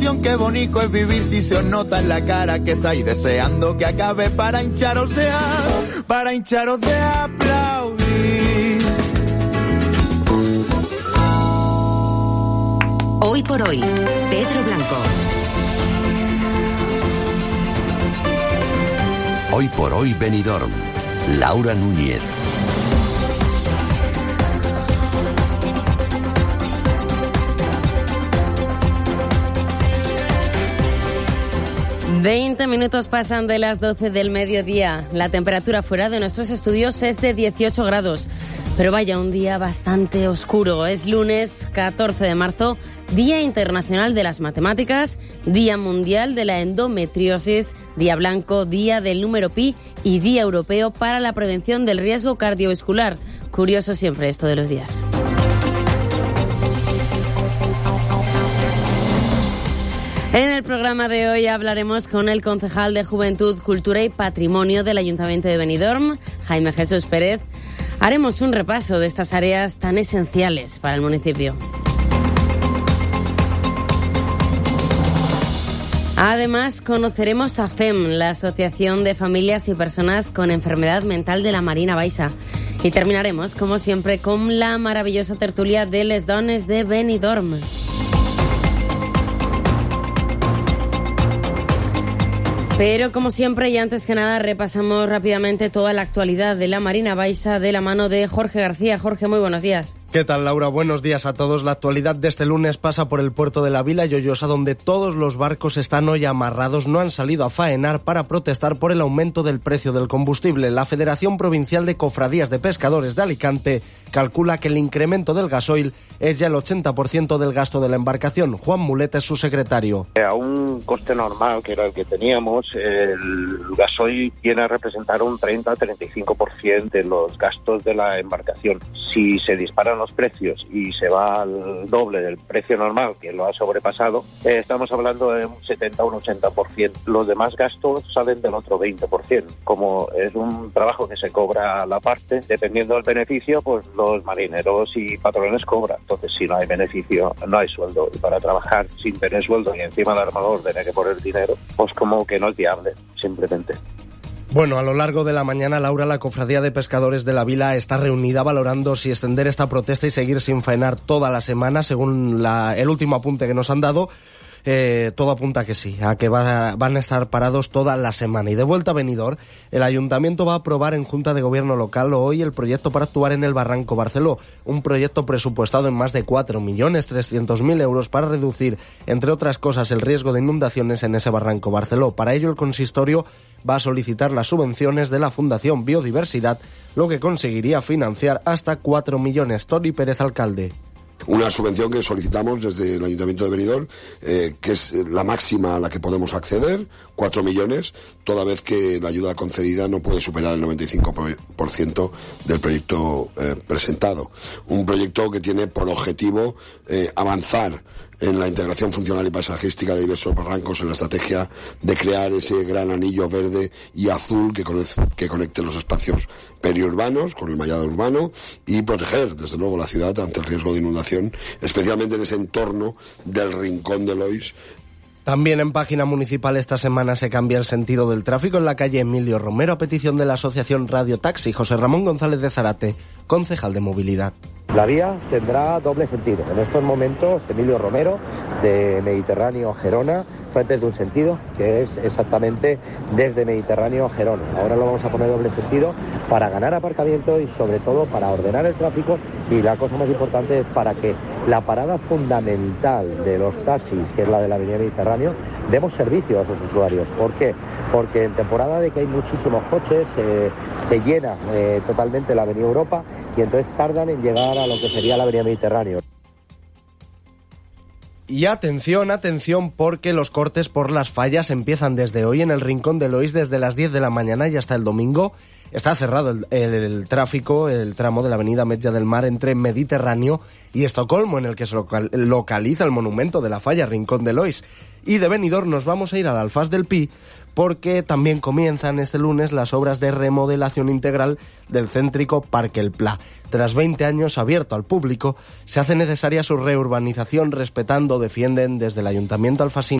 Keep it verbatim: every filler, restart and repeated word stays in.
canción, qué bonito es vivir si se os nota en la cara que estáis deseando que acabe para hincharos de a, para hincharos de aplaudir. Hoy por hoy, Pedro Blanco. Hoy por hoy, Benidorm, Laura Núñez. veinte minutos pasan de las doce del mediodía. La temperatura fuera de nuestros estudios es de dieciocho grados. Pero vaya, un día bastante oscuro. Es lunes catorce de marzo, Día Internacional de las Matemáticas, Día Mundial de la Endometriosis, Día Blanco, Día del Número Pi y Día Europeo para la Prevención del Riesgo Cardiovascular. Curioso siempre esto de los días. En el programa de hoy hablaremos con el concejal de Juventud, Cultura y Patrimonio del Ayuntamiento de Benidorm, Jaime Jesús Pérez. Haremos un repaso de estas áreas tan esenciales para el municipio. Además, conoceremos a F E M, la Asociación de Familias y Personas con Enfermedad Mental de la Marina Baixa. Y terminaremos, como siempre, con la maravillosa tertulia de Les Dones de Benidorm. Pero como siempre y antes que nada repasamos rápidamente toda la actualidad de la Marina Baixa de la mano de Jorge García. Jorge, muy buenos días. ¿Qué tal, Laura? Buenos días a todos. La actualidad de este lunes pasa por el puerto de la Vila Lloyosa, donde todos los barcos están hoy amarrados. No han salido a faenar para protestar por el aumento del precio del combustible. La Federación Provincial de Cofradías de Pescadores de Alicante calcula que el incremento del gasoil es ya el ochenta por ciento del gasto de la embarcación. Juan Muleta es su secretario. A un coste normal, que era el que teníamos, el gasoil viene a representar un treinta a treinta y cinco por ciento de los gastos de la embarcación. Si se disparan los precios y se va al doble del precio normal, que lo ha sobrepasado, eh, estamos hablando de un setenta o un ochenta por ciento. Los demás gastos salen del otro veinte por ciento. Como es un trabajo que se cobra a la parte, dependiendo del beneficio, pues los marineros y patrones cobran. Entonces, si no hay beneficio, no hay sueldo. Y para trabajar sin tener sueldo y encima el armador tener que poner dinero, pues como que no es viable, simplemente. Bueno, a lo largo de la mañana, Laura, la Cofradía de Pescadores de la Vila está reunida valorando si extender esta protesta y seguir sin faenar toda la semana, según la, el último apunte que nos han dado. Eh, todo apunta que sí, a que va, van a estar parados toda la semana. Y de vuelta a Benidorm, el Ayuntamiento va a aprobar en Junta de Gobierno local hoy el proyecto para actuar en el Barranco Barceló, un proyecto presupuestado en más de cuatro millones trescientos mil euros para reducir, entre otras cosas, el riesgo de inundaciones en ese Barranco Barceló. Para ello, el consistorio va a solicitar las subvenciones de la Fundación Biodiversidad, lo que conseguiría financiar hasta cuatro millones. Toni Pérez, alcalde. Una subvención que solicitamos desde el Ayuntamiento de Benidorm, eh, que es la máxima a la que podemos acceder, cuatro millones, toda vez que la ayuda concedida no puede superar el noventa y cinco por ciento del proyecto eh, presentado. Un proyecto que tiene por objetivo eh, avanzar en la integración funcional y paisajística de diversos barrancos, en la estrategia de crear ese gran anillo verde y azul que conecte, que conecte los espacios periurbanos con el mallado urbano y proteger, desde luego, la ciudad ante el riesgo de inundación, especialmente en ese entorno del Rincón de Lois. También en página municipal esta semana se cambia el sentido del tráfico en la calle Emilio Romero a petición de la asociación Radio Taxi. José Ramón González de Zarate, concejal de movilidad. La vía tendrá doble sentido. En estos momentos, Emilio Romero, de Mediterráneo a Gerona, fue antes de un sentido, que es exactamente desde Mediterráneo a Gerona. Ahora lo vamos a poner doble sentido para ganar aparcamiento y sobre todo para ordenar el tráfico, y la cosa más importante es para que la parada fundamental de los taxis, que es la de la avenida Mediterráneo, demos servicio a esos usuarios. ¿Por qué? Porque en temporada de que hay muchísimos coches, eh, se llena eh, totalmente la avenida Europa y entonces tardan en llegar a lo que sería la avenida Mediterráneo. Y atención, atención, porque los cortes por las fallas empiezan desde hoy en el Rincón de Lois, desde las diez de la mañana y hasta el domingo. Está cerrado el, el, el tráfico, el tramo de la avenida Metlla del Mar entre Mediterráneo y Estocolmo, en el que se local, localiza el monumento de la falla Rincón de Lois. Y de Benidorm nos vamos a ir al Alfaz del Pi, porque también comienzan este lunes las obras de remodelación integral del céntrico Parque El Pla. Tras veinte años abierto al público, se hace necesaria su reurbanización respetando, defienden desde el Ayuntamiento alfasino